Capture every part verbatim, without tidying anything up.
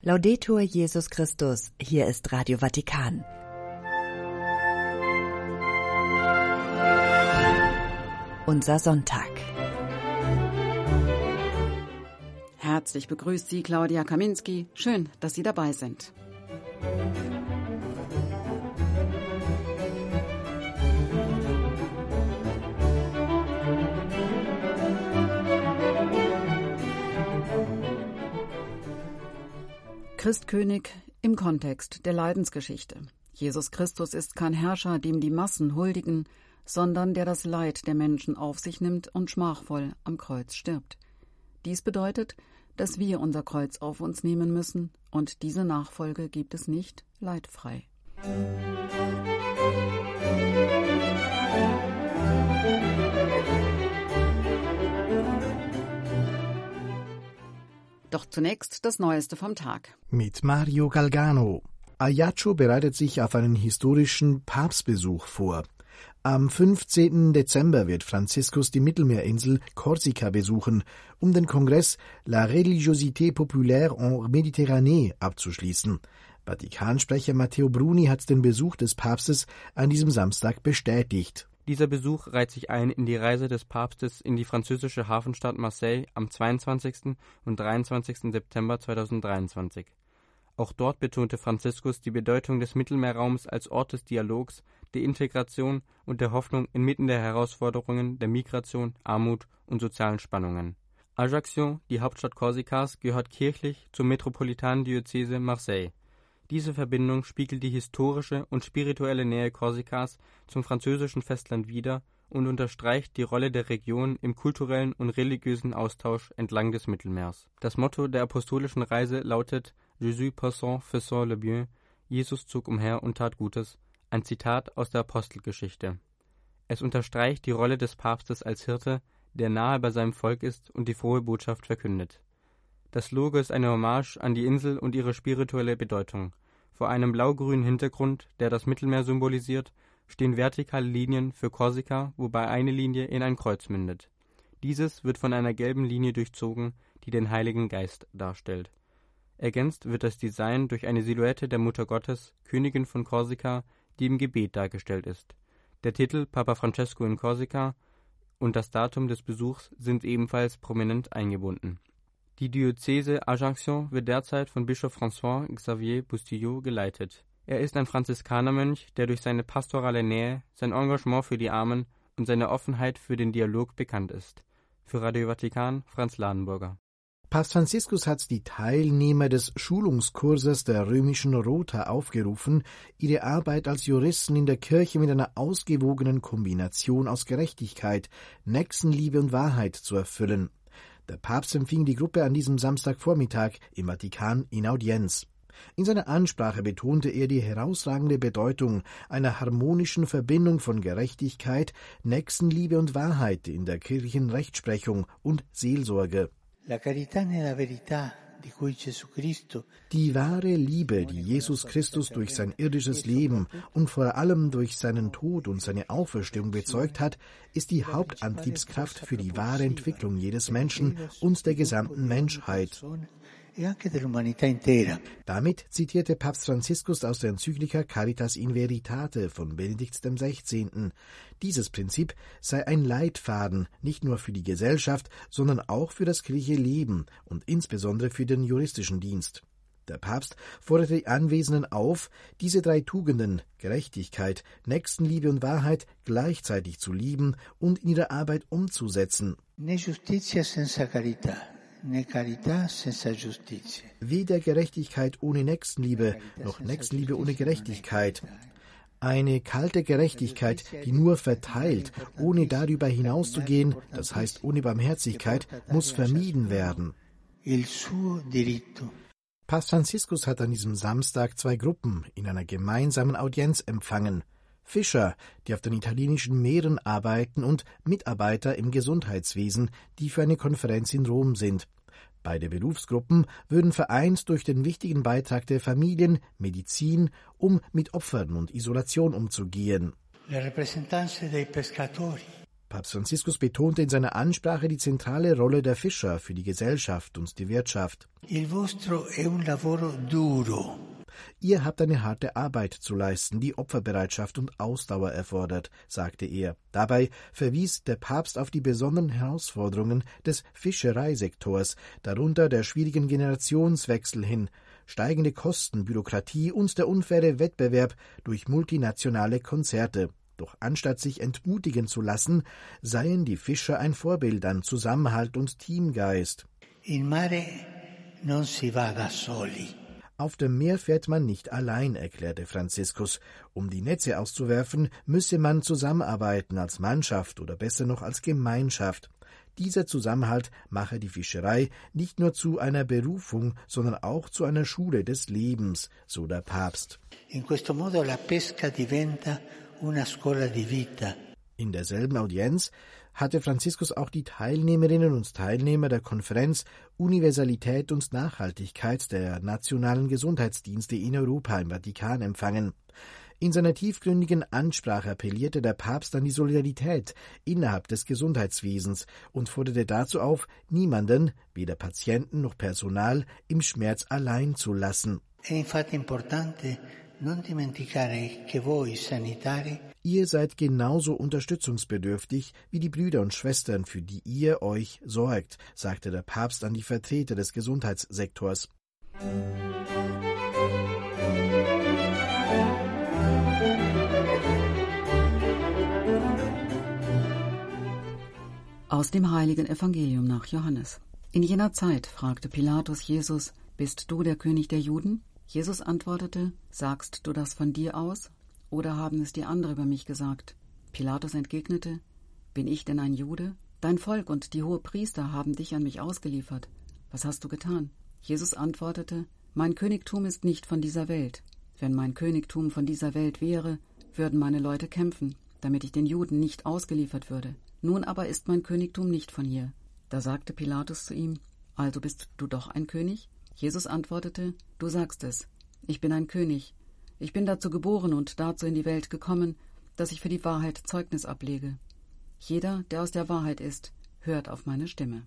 Laudetur Jesus Christus, hier ist Radio Vatikan. Unser Sonntag. Herzlich begrüßt Sie Claudia Kaminski. Schön, dass Sie dabei sind. Christkönig im Kontext der Leidensgeschichte. Jesus Christus ist kein Herrscher, dem die Massen huldigen, sondern der das Leid der Menschen auf sich nimmt und schmachvoll am Kreuz stirbt. Dies bedeutet, dass wir unser Kreuz auf uns nehmen müssen, und diese Nachfolge gibt es nicht leidfrei. Doch zunächst das Neueste vom Tag. Mit Mario Galgano. Ajaccio bereitet sich auf einen historischen Papstbesuch vor. Am fünfzehnten Dezember wird Franziskus die Mittelmeerinsel Korsika besuchen, um den Kongress La Religiosité populaire en Méditerranée abzuschließen. Vatikansprecher Matteo Bruni hat den Besuch des Papstes an diesem Samstag bestätigt. Dieser Besuch reiht sich ein in die Reise des Papstes in die französische Hafenstadt Marseille am zweiundzwanzigsten und dreiundzwanzigsten September zweitausenddreiundzwanzig. Auch dort betonte Franziskus die Bedeutung des Mittelmeerraums als Ort des Dialogs, der Integration und der Hoffnung inmitten der Herausforderungen der Migration, Armut und sozialen Spannungen. Ajaccio, die Hauptstadt Korsikas, gehört kirchlich zur metropolitanen Diözese Marseille. Diese Verbindung spiegelt die historische und spirituelle Nähe Korsikas zum französischen Festland wider und unterstreicht die Rolle der Region im kulturellen und religiösen Austausch entlang des Mittelmeers. Das Motto der apostolischen Reise lautet Jésus passant faisant le bien, Jesus zog umher und tat Gutes, ein Zitat aus der Apostelgeschichte. Es unterstreicht die Rolle des Papstes als Hirte, der nahe bei seinem Volk ist und die frohe Botschaft verkündet. Das Logo ist eine Hommage an die Insel und ihre spirituelle Bedeutung. Vor einem blau-grünen Hintergrund, der das Mittelmeer symbolisiert, stehen vertikale Linien für Korsika, wobei eine Linie in ein Kreuz mündet. Dieses wird von einer gelben Linie durchzogen, die den Heiligen Geist darstellt. Ergänzt wird das Design durch eine Silhouette der Mutter Gottes, Königin von Korsika, die im Gebet dargestellt ist. Der Titel Papa Francesco in Korsika und das Datum des Besuchs sind ebenfalls prominent eingebunden. Die Diözese Ajaccio wird derzeit von Bischof François Xavier Bustillo geleitet. Er ist ein Franziskanermönch, der durch seine pastorale Nähe, sein Engagement für die Armen und seine Offenheit für den Dialog bekannt ist. Für Radio Vatikan, Franz Ladenburger. Papst Franziskus hat die Teilnehmer des Schulungskurses der römischen Rota aufgerufen, ihre Arbeit als Juristen in der Kirche mit einer ausgewogenen Kombination aus Gerechtigkeit, Nächstenliebe und Wahrheit zu erfüllen. Der Papst empfing die Gruppe an diesem Samstagvormittag im Vatikan in Audienz. In seiner Ansprache betonte er die herausragende Bedeutung einer harmonischen Verbindung von Gerechtigkeit, Nächstenliebe und Wahrheit in der kirchlichen Rechtsprechung und Seelsorge. La carità nella verità, di cui Gesù Cristo. Die wahre Liebe, die Jesus Christus durch sein irdisches Leben und vor allem durch seinen Tod und seine Auferstehung bezeugt hat, ist die Hauptantriebskraft für die wahre Entwicklung jedes Menschen und der gesamten Menschheit. Damit zitierte Papst Franziskus aus der Enzyklika Caritas in Veritate von Benedikt dem Sechzehnten. Dieses Prinzip sei ein Leitfaden, nicht nur für die Gesellschaft, sondern auch für das kirchliche Leben und insbesondere für den juristischen Dienst. Der Papst forderte die Anwesenden auf, diese drei Tugenden, Gerechtigkeit, Nächstenliebe und Wahrheit, gleichzeitig zu lieben und in ihrer Arbeit umzusetzen. Ne giustizia senza carità. Weder Gerechtigkeit ohne Nächstenliebe, noch Nächstenliebe ohne Gerechtigkeit. Eine kalte Gerechtigkeit, die nur verteilt, ohne darüber hinauszugehen, das heißt ohne Barmherzigkeit, muss vermieden werden. Papst Franziskus hat an diesem Samstag zwei Gruppen in einer gemeinsamen Audienz empfangen. Fischer, die auf den italienischen Meeren arbeiten, und Mitarbeiter im Gesundheitswesen, die für eine Konferenz in Rom sind. Beide Berufsgruppen würden vereint durch den wichtigen Beitrag der Familien, Medizin, um mit Opfern und Isolation umzugehen. Papst Franziskus betonte in seiner Ansprache die zentrale Rolle der Fischer für die Gesellschaft und die Wirtschaft. Il vostro è un lavoro duro. Ihr habt eine harte Arbeit zu leisten, die Opferbereitschaft und Ausdauer erfordert, sagte er. Dabei verwies der Papst auf die besonderen Herausforderungen des Fischereisektors, darunter der schwierigen Generationswechsel hin, steigende Kosten, Bürokratie und der unfaire Wettbewerb durch multinationale Konzerte. Doch anstatt sich entmutigen zu lassen, seien die Fischer ein Vorbild an Zusammenhalt und Teamgeist. In mare non si va da soli. Auf dem Meer fährt man nicht allein, erklärte Franziskus. Um die Netze auszuwerfen, müsse man zusammenarbeiten als Mannschaft oder besser noch als Gemeinschaft. Dieser Zusammenhalt mache die Fischerei nicht nur zu einer Berufung, sondern auch zu einer Schule des Lebens, so der Papst. In questo modo la pesca diventa una scuola di vita. In derselben Audienz hatte Franziskus auch die Teilnehmerinnen und Teilnehmer der Konferenz Universalität und Nachhaltigkeit der nationalen Gesundheitsdienste in Europa im Vatikan empfangen. In seiner tiefgründigen Ansprache appellierte der Papst an die Solidarität innerhalb des Gesundheitswesens und forderte dazu auf, niemanden, weder Patienten noch Personal, im Schmerz allein zu lassen. È infatti importante non dimenticare che voi sanitari Ihr seid genauso unterstützungsbedürftig wie die Brüder und Schwestern, für die ihr euch sorgt, sagte der Papst an die Vertreter des Gesundheitssektors. Aus dem heiligen Evangelium nach Johannes. In jener Zeit fragte Pilatus Jesus: Bist du der König der Juden? Jesus antwortete: Sagst du das von dir aus? Oder haben es dir andere über mich gesagt? Pilatus entgegnete: Bin ich denn ein Jude? Dein Volk und die Hohepriester haben dich an mich ausgeliefert. Was hast du getan? Jesus antwortete: Mein Königtum ist nicht von dieser Welt. Wenn mein Königtum von dieser Welt wäre, würden meine Leute kämpfen, damit ich den Juden nicht ausgeliefert würde. Nun aber ist mein Königtum nicht von hier. Da sagte Pilatus zu ihm: Also bist du doch ein König? Jesus antwortete: Du sagst es. Ich bin ein König. Ich bin dazu geboren und dazu in die Welt gekommen, dass ich für die Wahrheit Zeugnis ablege. Jeder, der aus der Wahrheit ist, hört auf meine Stimme.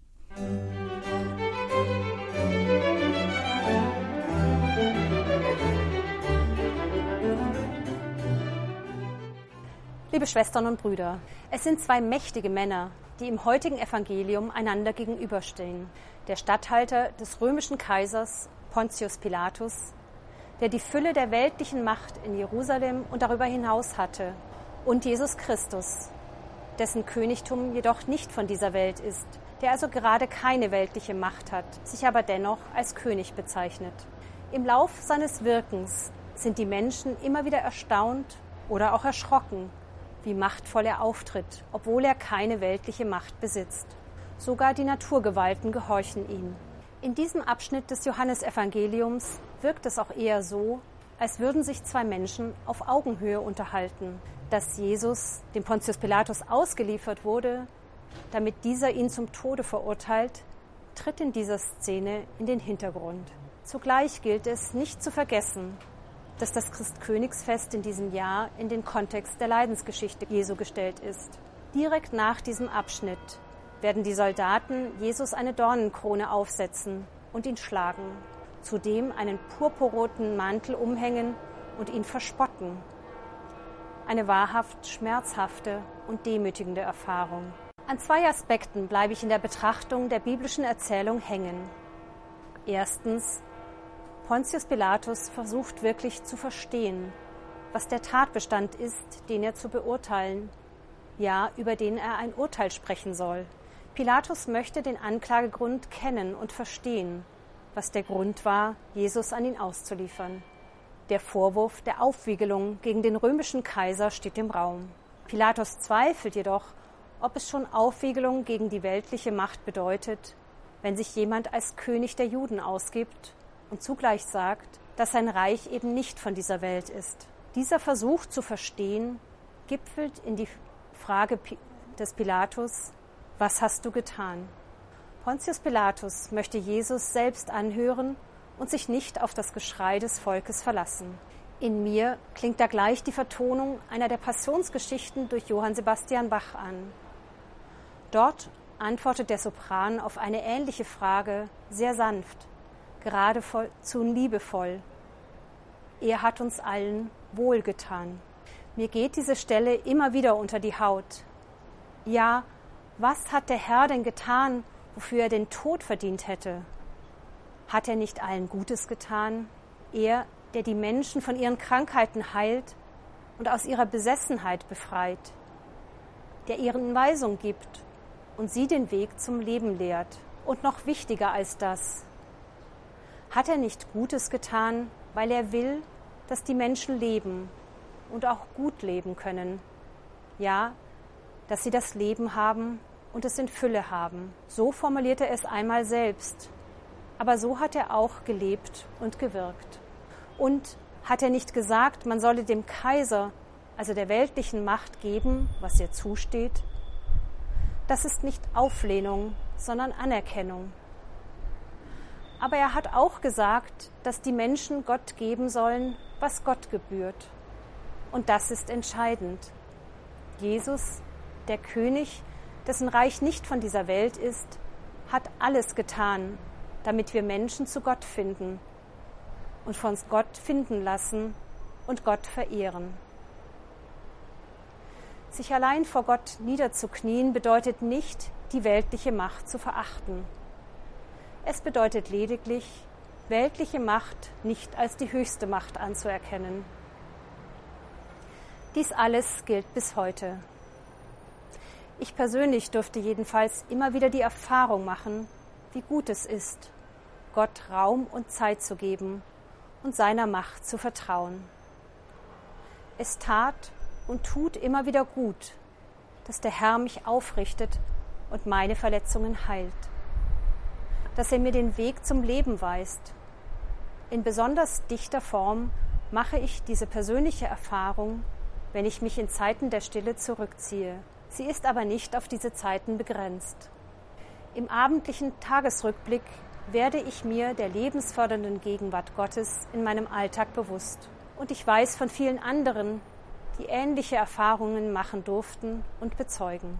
Liebe Schwestern und Brüder, es sind zwei mächtige Männer, die im heutigen Evangelium einander gegenüberstehen. Der Statthalter des römischen Kaisers Pontius Pilatus, der die Fülle der weltlichen Macht in Jerusalem und darüber hinaus hatte, und Jesus Christus, dessen Königtum jedoch nicht von dieser Welt ist, der also gerade keine weltliche Macht hat, sich aber dennoch als König bezeichnet. Im Lauf seines Wirkens sind die Menschen immer wieder erstaunt oder auch erschrocken, wie machtvoll er auftritt, obwohl er keine weltliche Macht besitzt. Sogar die Naturgewalten gehorchen ihm. In diesem Abschnitt des Johannesevangeliums wirkt es auch eher so, als würden sich zwei Menschen auf Augenhöhe unterhalten. Dass Jesus dem Pontius Pilatus ausgeliefert wurde, damit dieser ihn zum Tode verurteilt, tritt in dieser Szene in den Hintergrund. Zugleich gilt es, nicht zu vergessen, dass das Christkönigsfest in diesem Jahr in den Kontext der Leidensgeschichte Jesu gestellt ist. Direkt nach diesem Abschnitt werden die Soldaten Jesus eine Dornenkrone aufsetzen und ihn schlagen, zudem einen purpurroten Mantel umhängen und ihn verspotten. Eine wahrhaft schmerzhafte und demütigende Erfahrung. An zwei Aspekten bleibe ich in der Betrachtung der biblischen Erzählung hängen. Erstens, Pontius Pilatus versucht wirklich zu verstehen, was der Tatbestand ist, den er zu beurteilen, ja, über den er ein Urteil sprechen soll. Pilatus möchte den Anklagegrund kennen und verstehen, was der Grund war, Jesus an ihn auszuliefern. Der Vorwurf der Aufwiegelung gegen den römischen Kaiser steht im Raum. Pilatus zweifelt jedoch, ob es schon Aufwiegelung gegen die weltliche Macht bedeutet, wenn sich jemand als König der Juden ausgibt und zugleich sagt, dass sein Reich eben nicht von dieser Welt ist. Dieser Versuch zu verstehen gipfelt in die Frage des Pilatus: Was hast du getan? Pontius Pilatus möchte Jesus selbst anhören und sich nicht auf das Geschrei des Volkes verlassen. In mir klingt da gleich die Vertonung einer der Passionsgeschichten durch Johann Sebastian Bach an. Dort antwortet der Sopran auf eine ähnliche Frage sehr sanft, geradezu liebevoll. Er hat uns allen wohlgetan. Mir geht diese Stelle immer wieder unter die Haut. Ja, was hat der Herr denn getan, wofür er den Tod verdient hätte? Hat er nicht allen Gutes getan? Er, der die Menschen von ihren Krankheiten heilt und aus ihrer Besessenheit befreit, der ihnen Weisung gibt und sie den Weg zum Leben lehrt. Und noch wichtiger als das, hat er nicht Gutes getan, weil er will, dass die Menschen leben und auch gut leben können. Ja, dass sie das Leben haben und es in Fülle haben. So formulierte er es einmal selbst. Aber so hat er auch gelebt und gewirkt. Und hat er nicht gesagt, man solle dem Kaiser, also der weltlichen Macht, geben, was ihr zusteht? Das ist nicht Auflehnung, sondern Anerkennung. Aber er hat auch gesagt, dass die Menschen Gott geben sollen, was Gott gebührt. Und das ist entscheidend. Jesus, der König, dessen Reich nicht von dieser Welt ist, hat alles getan, damit wir Menschen zu Gott finden und von uns Gott finden lassen und Gott verehren. Sich allein vor Gott niederzuknien bedeutet nicht, die weltliche Macht zu verachten. Es bedeutet lediglich, weltliche Macht nicht als die höchste Macht anzuerkennen. Dies alles gilt bis heute. Ich persönlich durfte jedenfalls immer wieder die Erfahrung machen, wie gut es ist, Gott Raum und Zeit zu geben und seiner Macht zu vertrauen. Es tat und tut immer wieder gut, dass der Herr mich aufrichtet und meine Verletzungen heilt, dass er mir den Weg zum Leben weist. In besonders dichter Form mache ich diese persönliche Erfahrung, wenn ich mich in Zeiten der Stille zurückziehe. Sie ist aber nicht auf diese Zeiten begrenzt. Im abendlichen Tagesrückblick werde ich mir der lebensfördernden Gegenwart Gottes in meinem Alltag bewusst. Und ich weiß von vielen anderen, die ähnliche Erfahrungen machen durften und bezeugen.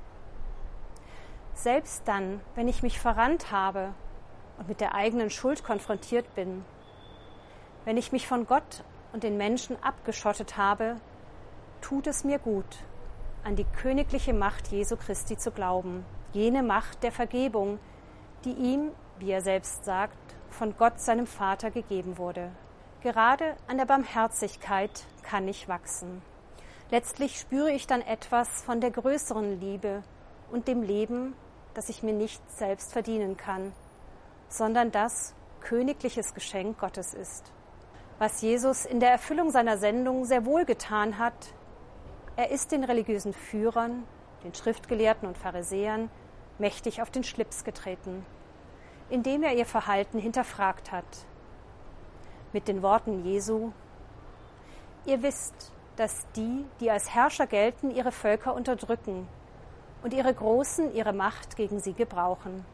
Selbst dann, wenn ich mich verrannt habe und mit der eigenen Schuld konfrontiert bin, wenn ich mich von Gott und den Menschen abgeschottet habe, tut es mir gut, an die königliche Macht Jesu Christi zu glauben, jene Macht der Vergebung, die ihm, wie er selbst sagt, von Gott, seinem Vater, gegeben wurde. Gerade an der Barmherzigkeit kann ich wachsen. Letztlich spüre ich dann etwas von der größeren Liebe und dem Leben, das ich mir nicht selbst verdienen kann, sondern das königliches Geschenk Gottes ist. Was Jesus in der Erfüllung seiner Sendung sehr wohl getan hat, er ist den religiösen Führern, den Schriftgelehrten und Pharisäern, mächtig auf den Schlips getreten, indem er ihr Verhalten hinterfragt hat. Mit den Worten Jesu: Ihr wisst, dass die, die als Herrscher gelten, ihre Völker unterdrücken und ihre Großen ihre Macht gegen sie gebrauchen.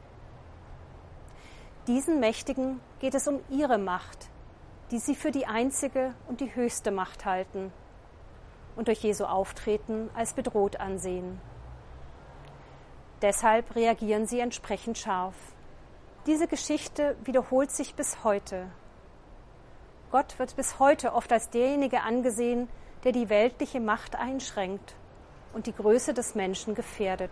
Diesen Mächtigen geht es um ihre Macht, die sie für die einzige und die höchste Macht halten und durch Jesu Auftreten als bedroht ansehen. Deshalb reagieren sie entsprechend scharf. Diese Geschichte wiederholt sich bis heute. Gott wird bis heute oft als derjenige angesehen, der die weltliche Macht einschränkt und die Größe des Menschen gefährdet.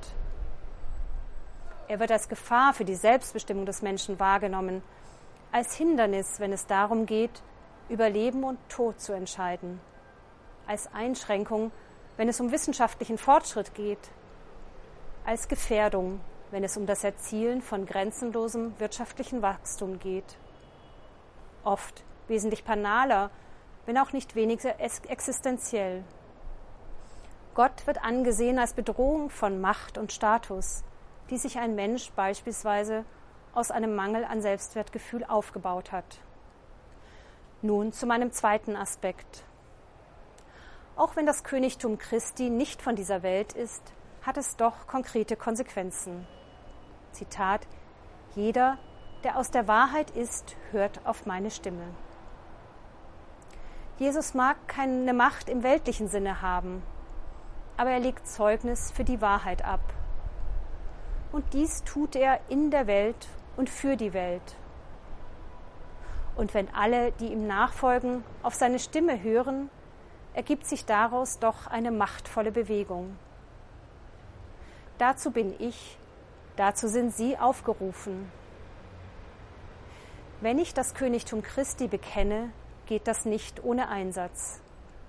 Er wird als Gefahr für die Selbstbestimmung des Menschen wahrgenommen, als Hindernis, wenn es darum geht, über Leben und Tod zu entscheiden, als Einschränkung, wenn es um wissenschaftlichen Fortschritt geht, als Gefährdung, wenn es um das Erzielen von grenzenlosem wirtschaftlichen Wachstum geht. Oft wesentlich banaler, wenn auch nicht weniger existenziell. Gott wird angesehen als Bedrohung von Macht und Status, die sich ein Mensch beispielsweise aus einem Mangel an Selbstwertgefühl aufgebaut hat. Nun zu meinem zweiten Aspekt. Auch wenn das Königtum Christi nicht von dieser Welt ist, hat es doch konkrete Konsequenzen. Zitat: Jeder, der aus der Wahrheit ist, hört auf meine Stimme. Jesus mag keine Macht im weltlichen Sinne haben, aber er legt Zeugnis für die Wahrheit ab. Und dies tut er in der Welt und für die Welt. Und wenn alle, die ihm nachfolgen, auf seine Stimme hören, ergibt sich daraus doch eine machtvolle Bewegung. Dazu bin ich, dazu sind Sie aufgerufen. Wenn ich das Königtum Christi bekenne, geht das nicht ohne Einsatz.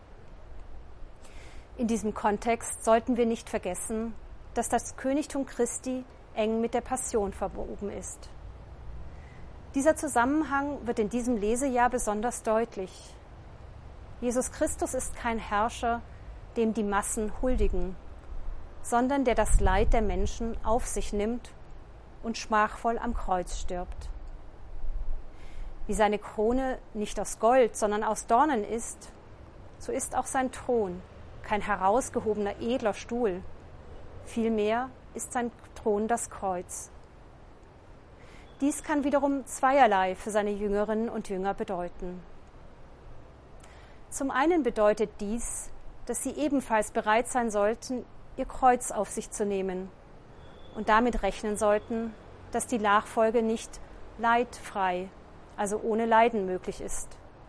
In diesem Kontext sollten wir nicht vergessen, dass das Königtum Christi eng mit der Passion verwoben ist. Dieser Zusammenhang wird in diesem Lesejahr besonders deutlich. Jesus Christus ist kein Herrscher, dem die Massen huldigen, sondern der das Leid der Menschen auf sich nimmt und schmachvoll am Kreuz stirbt. Wie seine Krone nicht aus Gold, sondern aus Dornen ist, so ist auch sein Thron kein herausgehobener edler Stuhl. Vielmehr ist sein Thron das Kreuz. Dies kann wiederum zweierlei für seine Jüngerinnen und Jünger bedeuten. Zum einen bedeutet dies, dass sie ebenfalls bereit sein sollten, ihr Kreuz auf sich zu nehmen und damit rechnen sollten, dass die Nachfolge nicht leidfrei, also ohne Leiden möglich ist.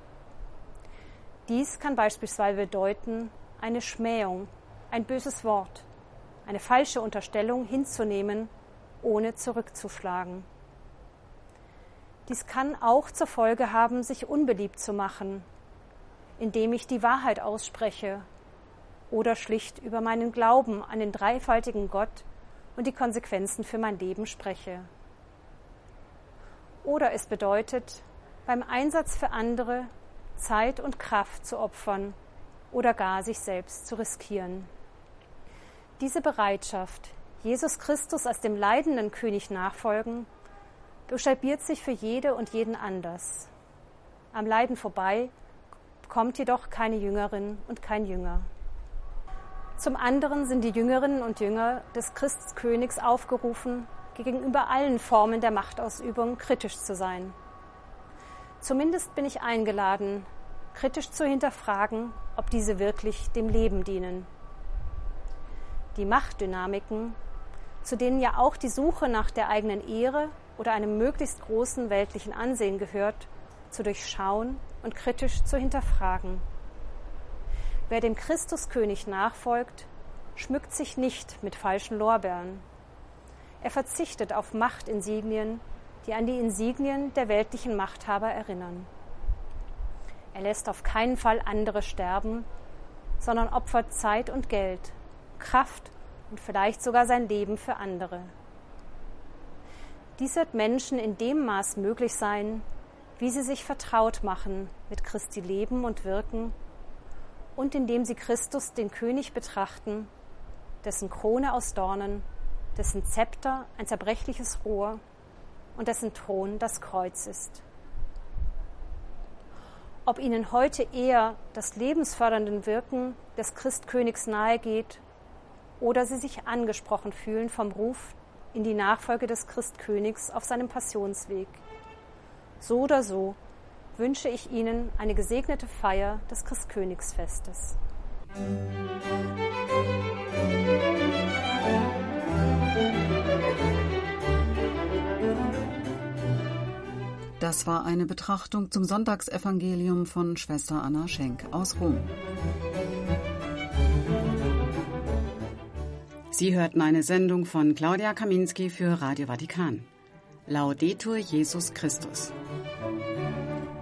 Dies kann beispielsweise bedeuten, eine Schmähung, ein böses Wort, eine falsche Unterstellung hinzunehmen, ohne zurückzuschlagen. Dies kann auch zur Folge haben, sich unbeliebt zu machen, indem ich die Wahrheit ausspreche oder schlicht über meinen Glauben an den dreifaltigen Gott und die Konsequenzen für mein Leben spreche. Oder es bedeutet, beim Einsatz für andere Zeit und Kraft zu opfern oder gar sich selbst zu riskieren. Diese Bereitschaft, Jesus Christus als dem leidenden König nachfolgen, buchstabiert sich für jede und jeden anders. Am Leiden vorbei kommt jedoch keine Jüngerin und kein Jünger. Zum anderen sind die Jüngerinnen und Jünger des Christkönigs aufgerufen, gegenüber allen Formen der Machtausübung kritisch zu sein. Zumindest bin ich eingeladen, kritisch zu hinterfragen, ob diese wirklich dem Leben dienen. Die Machtdynamiken, zu denen ja auch die Suche nach der eigenen Ehre oder einem möglichst großen weltlichen Ansehen gehört, zu durchschauen und kritisch zu hinterfragen. Wer dem Christuskönig nachfolgt, schmückt sich nicht mit falschen Lorbeeren. Er verzichtet auf Machtinsignien, die an die Insignien der weltlichen Machthaber erinnern. Er lässt auf keinen Fall andere sterben, sondern opfert Zeit und Geld, Kraft und vielleicht sogar sein Leben für andere. Dies wird Menschen in dem Maß möglich sein, wie sie sich vertraut machen mit Christi Leben und Wirken und indem sie Christus, den König, betrachten, dessen Krone aus Dornen, dessen Zepter ein zerbrechliches Rohr und dessen Thron das Kreuz ist. Ob ihnen heute eher das lebensfördernde Wirken des Christkönigs nahegeht oder sie sich angesprochen fühlen vom Ruf in die Nachfolge des Christkönigs auf seinem Passionsweg. So oder so wünsche ich Ihnen eine gesegnete Feier des Christkönigsfestes. Das war eine Betrachtung zum Sonntagsevangelium von Schwester Anna Schenk aus Rom. Sie hörten eine Sendung von Claudia Kaminski für Radio Vatikan. Laudetur Jesus Christus.